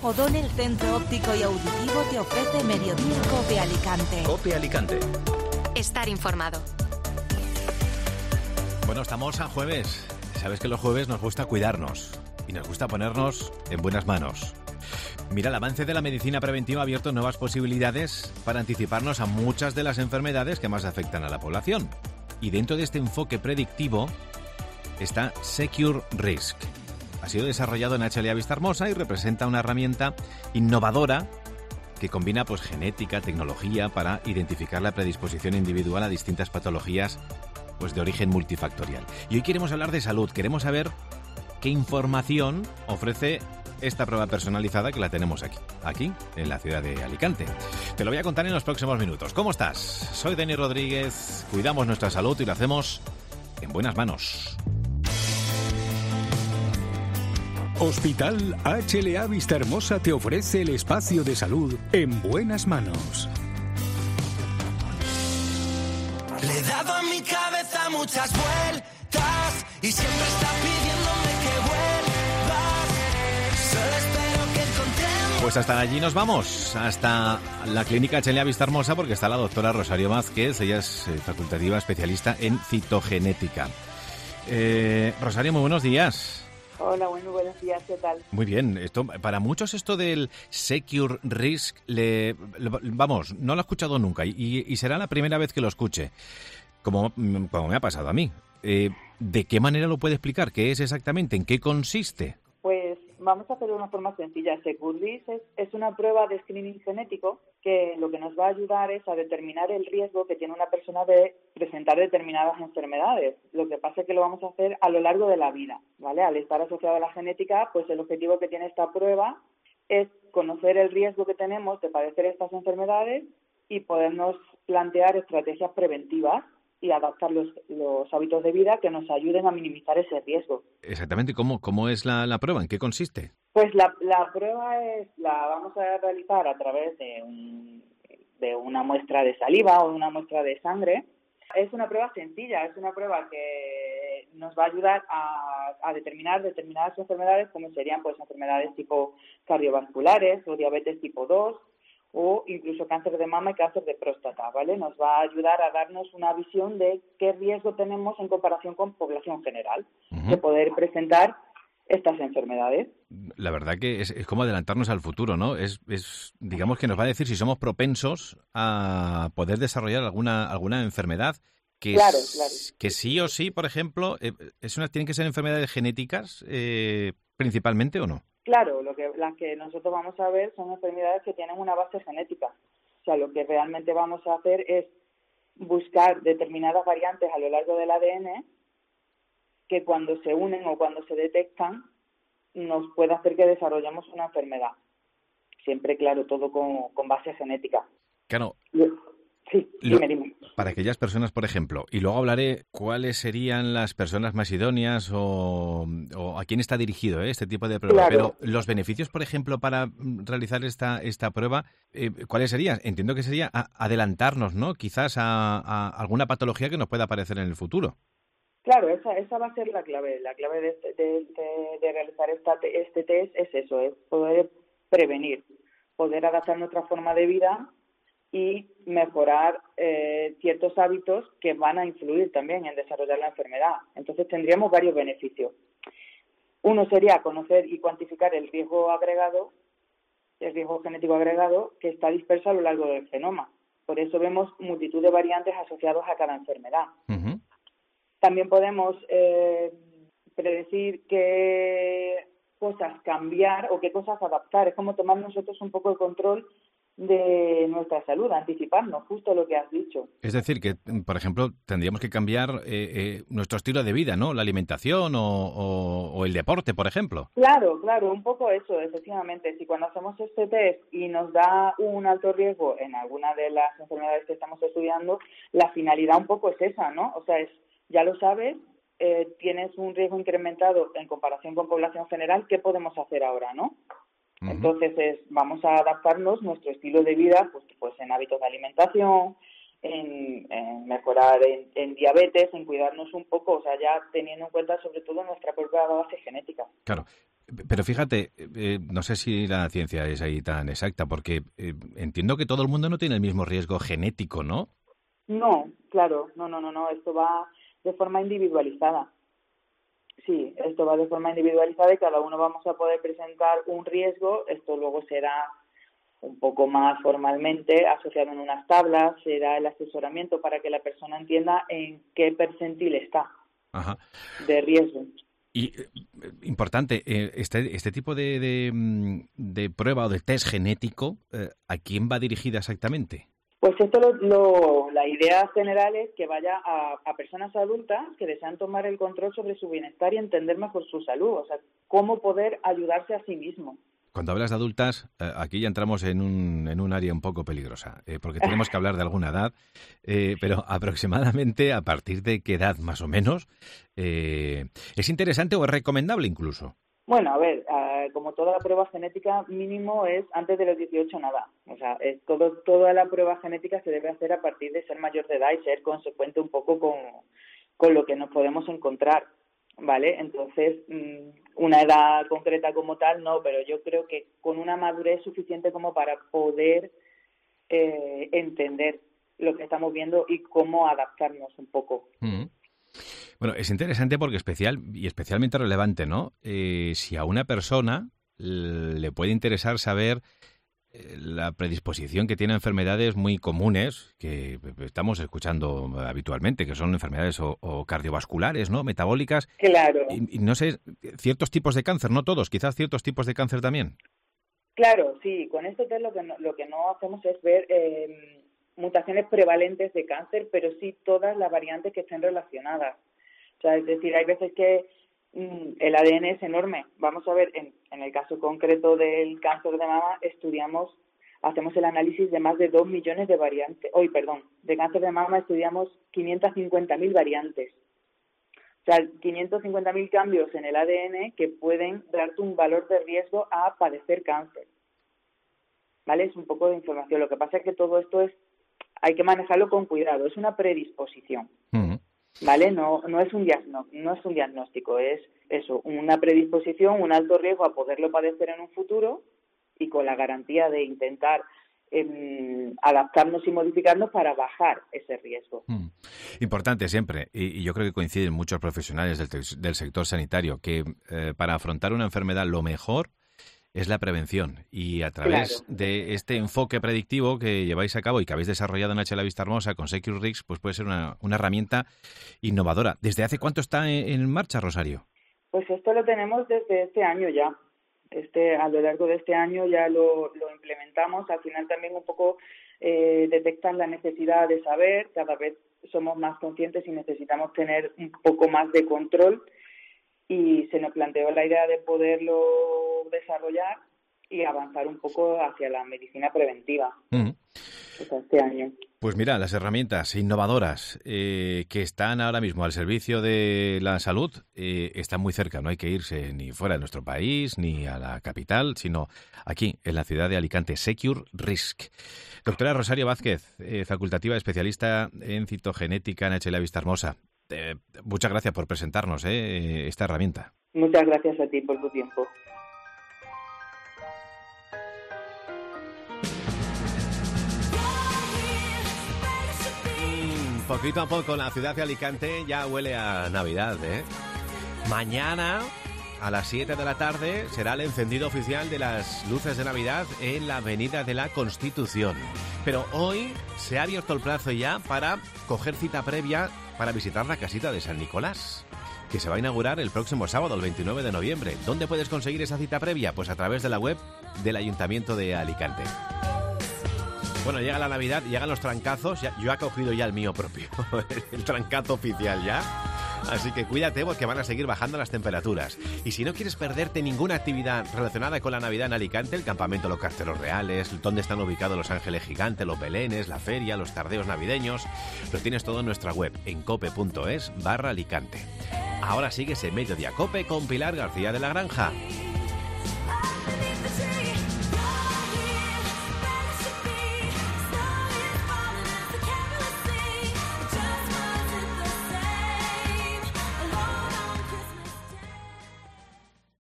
O'Donnell Centro Óptico y Auditivo te ofrece Mediodía COPE Alicante. COPE Alicante. Estar informado. Bueno, estamos a jueves. Sabes que los jueves nos gusta cuidarnos y nos gusta ponernos en buenas manos. Mira, el avance de la medicina preventiva ha abierto nuevas posibilidades para anticiparnos a muchas de las enfermedades que más afectan a la población. Y dentro de este enfoque predictivo está Secure Risk. Ha sido desarrollado en HLA Vista Hermosa y representa una herramienta innovadora que combina genética, tecnología para identificar la predisposición individual a distintas patologías de origen multifactorial. Y hoy queremos hablar de salud, queremos saber qué información ofrece esta prueba personalizada que la tenemos aquí en la ciudad de Alicante. Te lo voy a contar en los próximos minutos. ¿Cómo estás? Soy Denis Rodríguez, cuidamos nuestra salud y lo hacemos en buenas manos. Hospital HLA Vista Hermosa te ofrece el espacio de salud en buenas manos. Le he dado a mi cabeza muchas vueltas y siempre está pidiéndome que vuelvas. Solo espero que encontremos. Pues hasta allí nos vamos, hasta la clínica HLA Vista Hermosa, porque está la doctora Rosario Vázquez. Ella es facultativa especialista en citogenética. Rosario, muy buenos días. Hola, buenos días, ¿qué tal? Muy bien, para muchos esto del Secure Risk, no lo he escuchado nunca y será la primera vez que lo escuche, como me ha pasado a mí. ¿De qué manera lo puede explicar? ¿Qué es exactamente? ¿En qué consiste? Pues vamos a hacerlo de una forma sencilla. Secure Risk es una prueba de screening genético que lo que nos va a ayudar es a determinar el riesgo que tiene una persona de presentar determinadas enfermedades. Lo que pasa es que lo vamos a hacer a lo largo de la vida, ¿vale? Al estar asociado a la genética, pues el objetivo que tiene esta prueba es conocer el riesgo que tenemos de padecer estas enfermedades y podernos plantear estrategias preventivas y adaptar los hábitos de vida que nos ayuden a minimizar ese riesgo. Exactamente, ¿cómo es la prueba? ¿En qué consiste? Pues la prueba la vamos a realizar a través de una muestra de saliva o de una muestra de sangre. Es una prueba sencilla, es una prueba que nos va a ayudar a determinar determinadas enfermedades, como serían enfermedades tipo cardiovasculares o diabetes tipo 2, o incluso cáncer de mama y cáncer de próstata, ¿vale? Nos va a ayudar a darnos una visión de qué riesgo tenemos en comparación con población general de poder presentar estas enfermedades. La verdad que es como adelantarnos al futuro, ¿no? Digamos que nos va a decir si somos propensos a poder desarrollar alguna enfermedad que, claro. Que sí o sí, por ejemplo, ¿tienen que ser enfermedades genéticas principalmente o no? Claro, las que nosotros vamos a ver son enfermedades que tienen una base genética. O sea, lo que realmente vamos a hacer es buscar determinadas variantes a lo largo del ADN que cuando se unen o cuando se detectan nos puede hacer que desarrollemos una enfermedad. Siempre, claro, todo con base genética. Claro. Sí, dime. Para aquellas personas, por ejemplo, y luego hablaré cuáles serían las personas más idóneas o a quién está dirigido este tipo de prueba. Claro. Pero los beneficios, por ejemplo, para realizar esta prueba, ¿cuáles serían? Entiendo que sería adelantarnos, ¿no? Quizás a alguna patología que nos pueda aparecer en el futuro. Claro, esa va a ser la clave. La clave de realizar este test es eso, es poder prevenir, poder adaptar nuestra forma de vida y mejorar ciertos hábitos que van a influir también en desarrollar la enfermedad. Entonces tendríamos varios beneficios. Uno sería conocer y cuantificar el riesgo genético agregado que está disperso a lo largo del genoma. Por eso vemos multitud de variantes asociadas a cada enfermedad. Uh-huh. También podemos predecir qué cosas cambiar o qué cosas adaptar. Es como tomar nosotros un poco el control de nuestra salud, anticiparnos, justo lo que has dicho. Es decir, que, por ejemplo, tendríamos que cambiar nuestro estilo de vida, ¿no? La alimentación o el deporte, por ejemplo. Claro, un poco eso, efectivamente. Si cuando hacemos este test y nos da un alto riesgo en alguna de las enfermedades que estamos estudiando, la finalidad un poco es esa, ¿no? O sea, ya lo sabes, tienes un riesgo incrementado en comparación con población general, ¿qué podemos hacer ahora, no? Uh-huh. Entonces vamos a adaptarnos nuestro estilo de vida pues en hábitos de alimentación, en mejorar en diabetes, en cuidarnos un poco, o sea, ya teniendo en cuenta sobre todo nuestra propia base genética. Claro, Pero fíjate, no sé si la ciencia es ahí tan exacta, porque entiendo que todo el mundo no tiene el mismo riesgo genético, ¿no? No, claro, no, esto va de forma individualizada. Sí, esto va de forma individualizada y cada uno vamos a poder presentar un riesgo. Esto luego será un poco más formalmente asociado en unas tablas, será el asesoramiento para que la persona entienda en qué percentil está de riesgo. Y importante, este tipo de prueba o de test genético, ¿a quién va dirigida exactamente? Pues esto la idea general es que vaya a personas adultas que desean tomar el control sobre su bienestar y entender mejor su salud, o sea, cómo poder ayudarse a sí mismo. Cuando hablas de adultas, aquí ya entramos en un área un poco peligrosa, porque tenemos que hablar de alguna edad, pero aproximadamente a partir de qué edad más o menos, ¿es interesante o es recomendable incluso? Bueno, a ver, como toda la prueba genética, mínimo es antes de los 18 nada. O sea, toda la prueba genética se debe hacer a partir de ser mayor de edad y ser consecuente un poco con lo que nos podemos encontrar, ¿vale? Entonces, una edad concreta como tal, no, pero yo creo que con una madurez suficiente como para poder entender lo que estamos viendo y cómo adaptarnos un poco. Mm. Bueno, es interesante porque especialmente relevante, ¿no? Si a una persona le puede interesar saber la predisposición que tiene a enfermedades muy comunes que estamos escuchando habitualmente, que son enfermedades o cardiovasculares, ¿no? Metabólicas. Claro. Y no sé, ciertos tipos de cáncer, no todos, quizás ciertos tipos de cáncer también. Claro, sí. Con este test lo que no hacemos es ver mutaciones prevalentes de cáncer, pero sí todas las variantes que estén relacionadas. O sea, es decir, hay veces que el ADN es enorme. Vamos a ver, en el caso concreto del cáncer de mama, hacemos el análisis de más de 2 millones de variantes. De cáncer de mama estudiamos 550.000 variantes. O sea, 550.000 cambios en el ADN que pueden darte un valor de riesgo a padecer cáncer. ¿Vale? Es un poco de información. Lo que pasa es que todo esto hay que manejarlo con cuidado. Es una predisposición. Uh-huh. ¿Vale? No es un diagnóstico, es eso, una predisposición, un alto riesgo a poderlo padecer en un futuro y con la garantía de intentar adaptarnos y modificarnos para bajar ese riesgo. Importante siempre, y yo creo que coinciden muchos profesionales del sector sanitario, que para afrontar una enfermedad lo mejor es la prevención, y a través de este enfoque predictivo que lleváis a cabo y que habéis desarrollado en HLA Vista Hermosa con Secure Risk, pues puede ser una herramienta innovadora. ¿Desde hace cuánto está en marcha, Rosario? Pues esto lo tenemos desde este año ya. A lo largo de este año ya lo implementamos. Al final también un poco detectan la necesidad de saber, cada vez somos más conscientes y necesitamos tener un poco más de control, y se nos planteó la idea de poderlo desarrollar y avanzar un poco hacia la medicina preventiva. Este año. Pues mira, las herramientas innovadoras que están ahora mismo al servicio de la salud están muy cerca. No hay que irse ni fuera de nuestro país ni a la capital, sino aquí, en la ciudad de Alicante. Secure Risk. Doctora Rosario Vázquez, facultativa especialista en citogenética en HLA Vista Hermosa. Muchas gracias por presentarnos esta herramienta. Muchas gracias a ti por tu tiempo. Poquito a poco la ciudad de Alicante ya huele a Navidad, Mañana a las 7 de la tarde será el encendido oficial de las luces de Navidad en la Avenida de la Constitución. Pero hoy se ha abierto el plazo ya para coger cita previa para visitar la casita de San Nicolás, que se va a inaugurar el próximo sábado, el 29 de noviembre. ¿Dónde puedes conseguir esa cita previa? Pues a través de la web del Ayuntamiento de Alicante. Bueno, llega la Navidad, llegan los trancazos. Yo he cogido ya el mío propio, el trancazo oficial ya. Así que cuídate porque van a seguir bajando las temperaturas. Y si no quieres perderte ninguna actividad relacionada con la Navidad en Alicante, el campamento, los carteros reales, donde están ubicados los ángeles gigantes, los belenes, la feria, los tardeos navideños, lo tienes todo en nuestra web, en cope.es/Alicante. Ahora sigues en Mediodía Cope con Pilar García de la Granja.